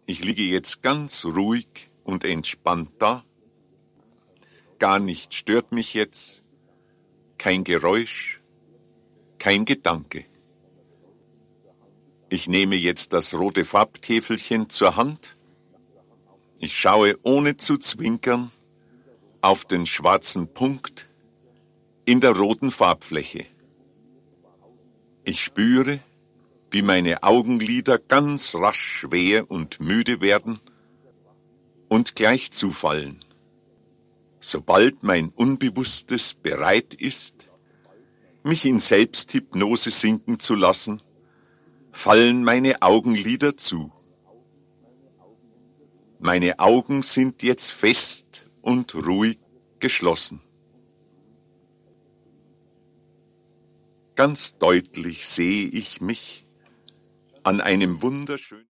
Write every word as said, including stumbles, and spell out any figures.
Ich liege jetzt ganz ruhig und entspannt da. Gar nichts stört mich jetzt, kein Geräusch, kein Gedanke. Ich nehme jetzt das rote Farbtäfelchen zur Hand. Ich schaue ohne zu zwinkern auf den schwarzen Punkt in der roten Farbfläche. Ich spüre, wie meine Augenlider ganz rasch schwer und müde werden und gleich zufallen. Sobald mein Unbewusstes bereit ist, mich in Selbsthypnose sinken zu lassen, fallen meine Augenlider zu. Meine Augen sind jetzt fest und ruhig geschlossen. Ganz deutlich sehe ich mich an einem wunderschönen